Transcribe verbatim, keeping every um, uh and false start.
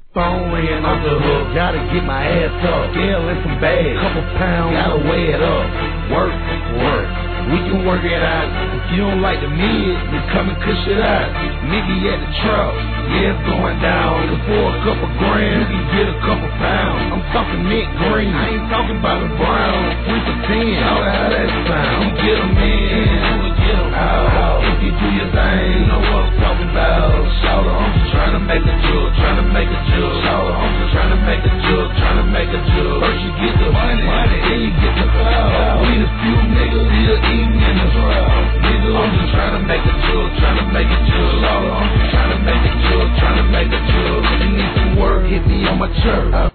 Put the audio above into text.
Phone ringing off the hook, gotta get my ass up. Scale and some bags, couple pounds, gotta weigh it up. Work, work, we can work it out. If you don't like the mid, then come and cush it out. Nigga at the truck, yeah, it's going down. And for a couple grand, you can get a couple pounds. I'm talking mint green, I ain't talking about the brown. Three for ten, how the hell that sound? We get them in, we get them out. If you do your thing, you know what I'm talking about. Shout out, I'm just trying to make a jug, trying to make a jug. Shout out, I'm just trying to make a jug, trying to make a jug. First you get the money, money, then you get the cloud. We the few niggas still eating in the crowd. Nigga, I'm just trying to make a jug, trying to make a jug. Shout out, I'm just trying to make a jug, trying to make a jug. If you need some work, hit me on my church.